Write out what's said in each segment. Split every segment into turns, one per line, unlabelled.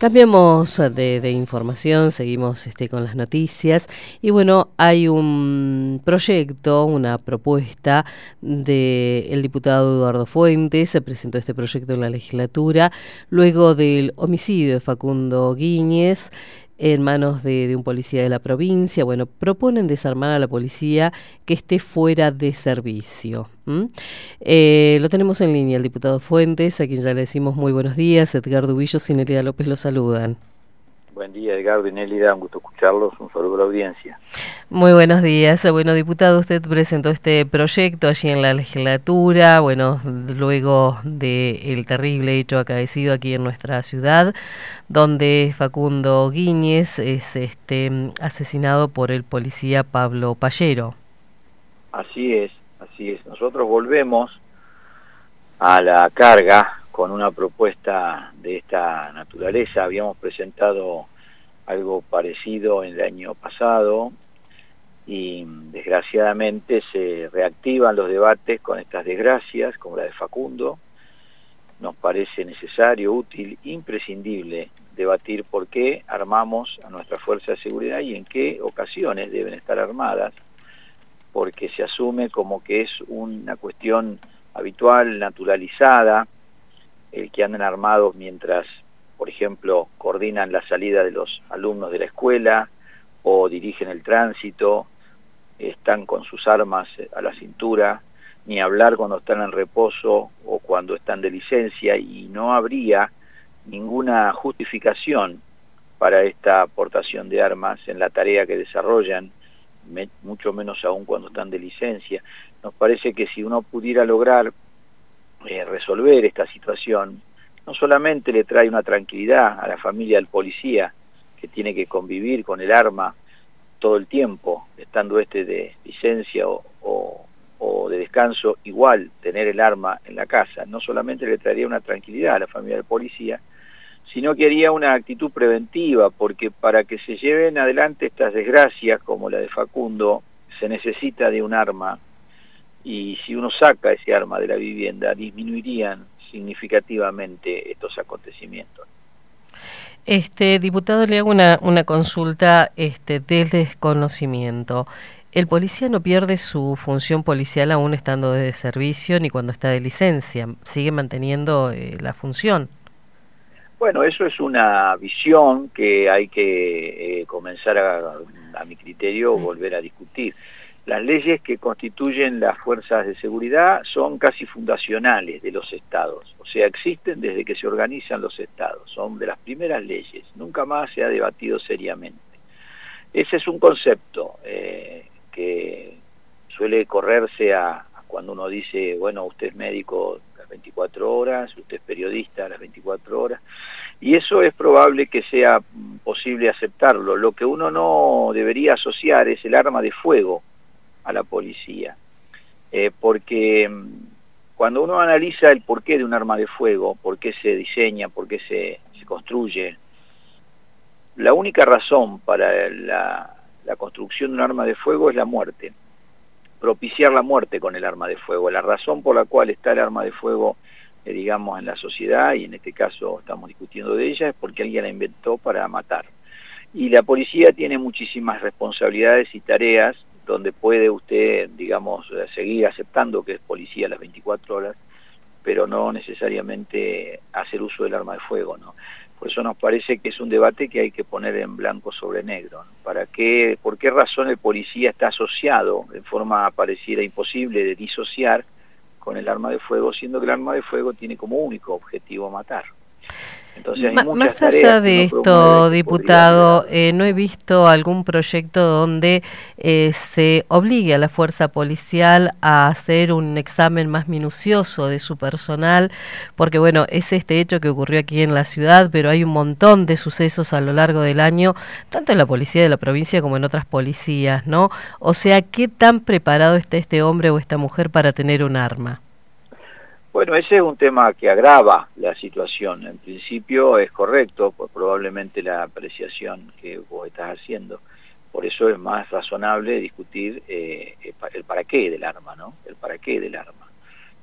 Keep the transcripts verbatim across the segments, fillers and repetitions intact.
Cambiamos de, de información, seguimos este, con las noticias y bueno, hay un proyecto, una propuesta del diputado Eduardo Fuentes. Se presentó este proyecto en la legislatura luego del homicidio de Facundo Guíñez en manos de, de un policía de la provincia. Bueno, proponen desarmar a la policía que esté fuera de servicio. ¿Mm? Eh, lo tenemos en línea, el diputado Fuentes, a quien ya le decimos muy buenos días. Edgardo Ubillos y Nélida López lo saludan.
Buen día, Edgardo y Nélida, un gusto escucharlos, un saludo a la audiencia.
Muy buenos días. Bueno, diputado, usted presentó este proyecto allí en la legislatura, bueno, luego del terrible hecho acaecido aquí en nuestra ciudad, donde Facundo Guíñez es este asesinado por el policía Pablo Pallero.
Así es, así es. Nosotros volvemos a la carga con una propuesta de esta naturaleza. Habíamos presentado algo parecido en el año pasado y desgraciadamente se reactivan los debates con estas desgracias, como la de Facundo. Nos parece necesario, útil, imprescindible debatir por qué armamos a nuestra fuerza de seguridad y en qué ocasiones deben estar armadas, porque se asume como que es una cuestión habitual, naturalizada, el que anden armados mientras, por ejemplo, coordinan la salida de los alumnos de la escuela o dirigen el tránsito, están con sus armas a la cintura, ni hablar cuando están en reposo o cuando están de licencia, y no habría ninguna justificación para esta aportación de armas en la tarea que desarrollan, mucho menos aún cuando están de licencia. Nos parece que si uno pudiera lograr eh, resolver esta situación, no solamente le trae una tranquilidad a la familia del policía, que tiene que convivir con el arma todo el tiempo, estando este de licencia o, o, o de descanso, igual tener el arma en la casa, no solamente le traería una tranquilidad a la familia del policía, sino que haría una actitud preventiva, porque para que se lleven adelante estas desgracias como la de Facundo, se necesita de un arma, y si uno saca ese arma de la vivienda, disminuirían significativamente estos acontecimientos.
Este diputado, le hago una, una consulta este, del desconocimiento. ¿El policía no pierde su función policial aún estando de servicio ni cuando está de licencia? ¿Sigue manteniendo eh, la función?
Bueno, eso es una visión que hay que eh, comenzar a, a mi criterio, volver a discutir. Las leyes que constituyen las fuerzas de seguridad son casi fundacionales de los estados, o sea, existen desde que se organizan los estados, son de las primeras leyes, nunca más se ha debatido seriamente. Ese es un concepto eh, que suele correrse a, a cuando uno dice, bueno, usted es médico las veinticuatro horas, usted es periodista las veinticuatro horas, y eso es probable que sea posible aceptarlo. Lo que uno no debería asociar es el arma de fuego a la policía, eh, porque cuando uno analiza el porqué de un arma de fuego, por qué se diseña, por qué se, se construye, la única razón para la, la construcción de un arma de fuego es la muerte, propiciar la muerte con el arma de fuego. La razón por la cual está el arma de fuego, eh, digamos, en la sociedad, y en este caso estamos discutiendo de ella, es porque alguien la inventó para matar. Y la policía tiene muchísimas responsabilidades y tareas donde puede usted, digamos, seguir aceptando que es policía las veinticuatro horas, pero no necesariamente hacer uso del arma de fuego, ¿no? Por eso nos parece que es un debate que hay que poner en blanco sobre negro, ¿no? ¿Para qué, por qué razón el policía está asociado de forma pareciera imposible de disociar con el arma de fuego, siendo que el arma de fuego tiene como único objetivo matar? Entonces hay muchas
Más allá de esto, diputado,
podría...
eh, no he visto algún proyecto donde eh, se obligue a la fuerza policial a hacer un examen más minucioso de su personal, porque bueno, es este hecho que ocurrió aquí en la ciudad, pero hay un montón de sucesos a lo largo del año, tanto en la policía de la provincia como en otras policías, ¿no? O sea, ¿qué tan preparado está este hombre o esta mujer para tener un arma?
Bueno, ese es un tema que agrava la situación. En principio es correcto, pues probablemente la apreciación que vos estás haciendo. Por eso es más razonable discutir eh, el para qué del arma, ¿no? El para qué del arma.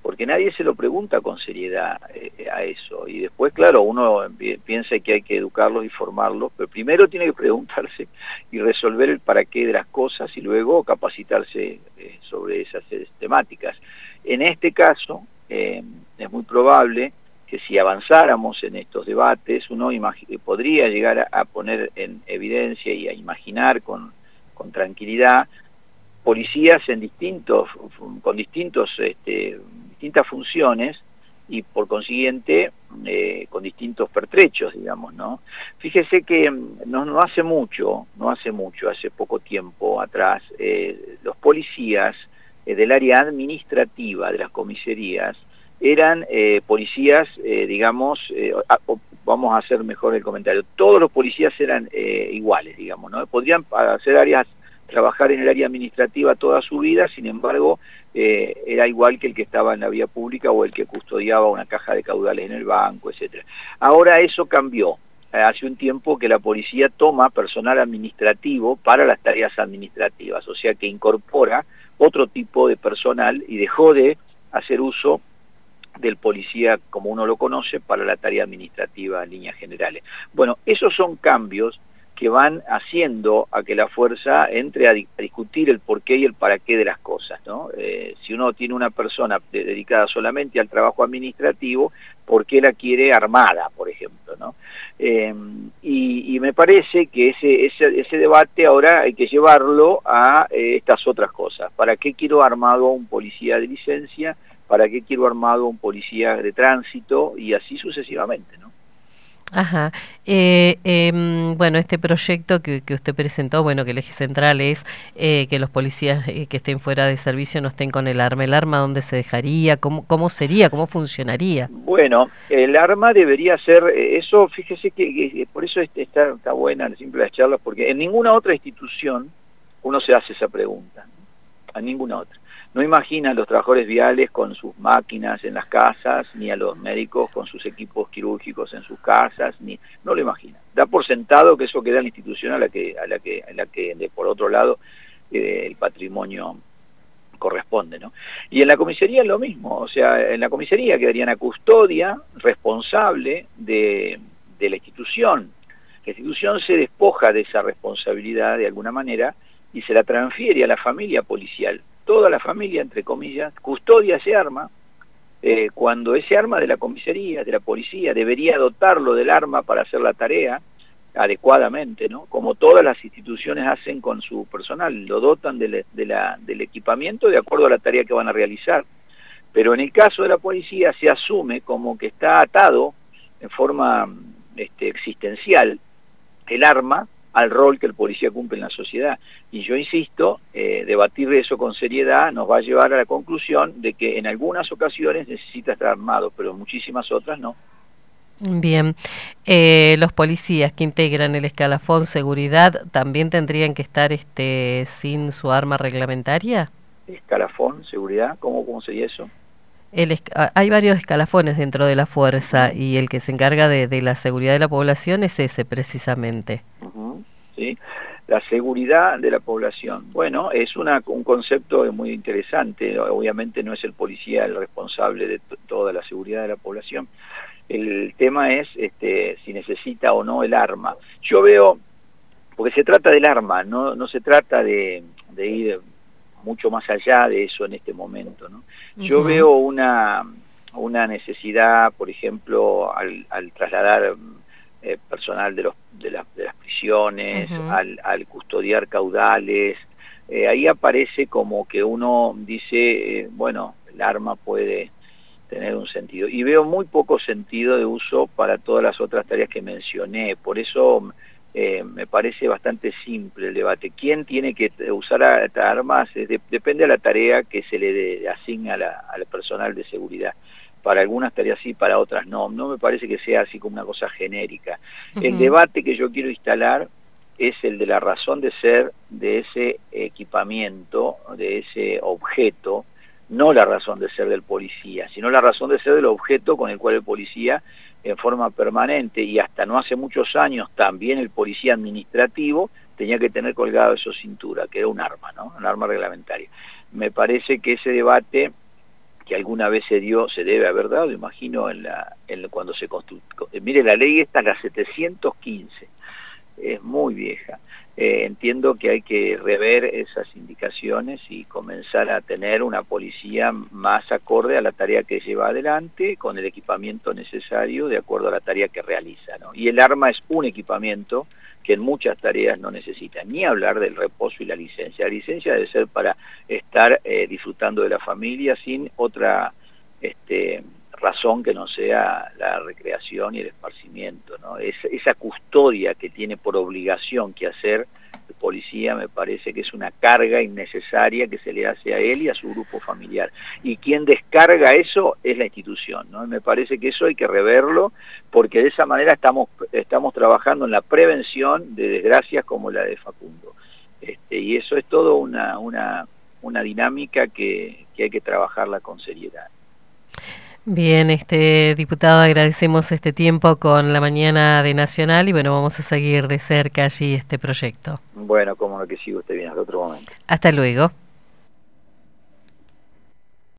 porque nadie se lo pregunta con seriedad eh, a eso. Y después, claro, uno piensa que hay que educarlos y formarlos, pero primero tiene que preguntarse y resolver el para qué de las cosas y luego capacitarse eh, sobre esas eh, temáticas. En este caso, eh, es muy probable que si avanzáramos en estos debates, uno podría llegar a, a poner en evidencia y a imaginar con, con tranquilidad policías en distintos, con distintos, este, distintas funciones y por consiguiente eh, con distintos pertrechos, digamos, ¿no? Fíjese que no, no hace mucho, no hace mucho, hace poco tiempo atrás, eh, los policías eh, del área administrativa de las comisarías eran eh, policías, eh, digamos, eh, vamos a hacer mejor el comentario, todos los policías eran eh, iguales, digamos, ¿no? Podrían hacer áreas, trabajar en el área administrativa toda su vida, sin embargo, eh, era igual que el que estaba en la vía pública o el que custodiaba una caja de caudales en el banco, etcétera. Ahora eso cambió. Hace un tiempo que la policía toma personal administrativo para las tareas administrativas, o sea que incorpora otro tipo de personal y dejó de hacer uso del policía como uno lo conoce para la tarea administrativa en líneas generales. Bueno, esos son cambios que van haciendo a que la fuerza entre a, di a discutir el porqué y el para qué de las cosas, ¿no? Eh, si uno tiene una persona de dedicada solamente al trabajo administrativo, ¿por qué la quiere armada, por ejemplo, ¿no? Eh, y, y me parece que ese, ese, ese debate ahora hay que llevarlo a eh, estas otras cosas. ¿Para qué quiero armado a un policía de licencia? ¿Para qué quiero armado un policía de tránsito? Y así sucesivamente, ¿no?
Ajá. Eh, eh, bueno, este proyecto que, que usted presentó, bueno, que el eje central es eh, que los policías eh, que estén fuera de servicio no estén con el arma. ¿El arma dónde se dejaría? ¿Cómo, cómo sería? ¿Cómo funcionaría?
Bueno, el arma debería ser, eh, eso, fíjese que, que por eso está, está buena siempre las charlas, porque en ninguna otra institución uno se hace esa pregunta, ¿no? A ninguna otra. No imagina a los trabajadores viales con sus máquinas en las casas, ni a los médicos con sus equipos quirúrgicos en sus casas, ni no lo imagina. Da por sentado que eso queda en la institución a la que, a la que, a la que de, por otro lado, eh, el patrimonio corresponde, ¿no? Y en la comisaría es lo mismo, o sea, en la comisaría quedaría una custodia responsable de, de la institución. La institución se despoja de esa responsabilidad de alguna manera y se la transfiere a la familia policial. Toda la familia, entre comillas, custodia ese arma, eh, cuando ese arma de la comisaría, de la policía, debería dotarlo del arma para hacer la tarea adecuadamente, ¿no? Como todas las instituciones hacen con su personal, lo dotan de, le, de la, del equipamiento de acuerdo a la tarea que van a realizar. Pero en el caso de la policía se asume como que está atado en forma este, existencial el arma al rol que el policía cumple en la sociedad. Y yo insisto, eh, debatir eso con seriedad nos va a llevar a la conclusión de que en algunas ocasiones necesita estar armado, pero en muchísimas otras no.
Bien, eh, los policías que integran el escalafón seguridad también tendrían que estar este sin su arma reglamentaria.
Escalafón seguridad, ¿cómo, cómo sería eso?
El, hay varios escalafones dentro de la fuerza uh-huh. y el que se encarga de, de la seguridad de la población es ese precisamente.
Uh-huh. Sí, la seguridad de la población. Bueno, es una, un concepto muy interesante. Obviamente no es el policía el responsable de toda la seguridad de la población. El tema es este, si necesita o no el arma. Yo veo, porque se trata del arma, no, no se trata de, de ir mucho más allá de eso en este momento, ¿no? Yo uh-huh. veo una, una necesidad, por ejemplo, al, al trasladar eh, personal de, los, de, la, de las prisiones, uh-huh. al, al custodiar caudales, eh, ahí aparece como que uno dice, eh, bueno, el arma puede tener un sentido. Y veo muy poco sentido de uso para todas las otras tareas que mencioné, por eso Eh, me parece bastante simple el debate. ¿Quién tiene que usar armas? Eh, de, depende de la tarea que se le de, asigna a la, al personal de seguridad. Para algunas tareas sí, para otras no. No me parece que sea así como una cosa genérica. Uh-huh. El debate que yo quiero instalar es el de la razón de ser de ese equipamiento, de ese objeto, no la razón de ser del policía, sino la razón de ser del objeto con el cual el policía en forma permanente, y hasta no hace muchos años también el policía administrativo tenía que tener colgado de su cintura, que era un arma, ¿no? Un arma reglamentaria. Me parece que ese debate que alguna vez se dio, se debe haber dado, imagino, en la, en cuando se construyó. Mire, la ley esta es la setecientos quince, es muy vieja. Eh, entiendo que hay que rever esas indicaciones y comenzar a tener una policía más acorde a la tarea que lleva adelante, con el equipamiento necesario de acuerdo a la tarea que realiza, ¿no? Y el arma es un equipamiento que en muchas tareas no necesita, ni hablar del reposo y la licencia. La licencia debe ser para estar eh, disfrutando de la familia sin otra este, razón que no sea la recreación y el esparcimiento, ¿no? Es, esa custodia que tiene por obligación que hacer el policía me parece que es una carga innecesaria que se le hace a él y a su grupo familiar. Y quien descarga eso es la institución, ¿no? Y me parece que eso hay que reverlo, porque de esa manera estamos, estamos trabajando en la prevención de desgracias como la de Facundo. Este, y eso es todo una, una, una dinámica que, que hay que trabajarla con seriedad.
Bien, este diputado, agradecemos este tiempo con la mañana de Nacional y bueno, vamos a seguir de cerca allí este proyecto.
Bueno, como lo que sigue usted bien, hasta otro momento.
Hasta luego.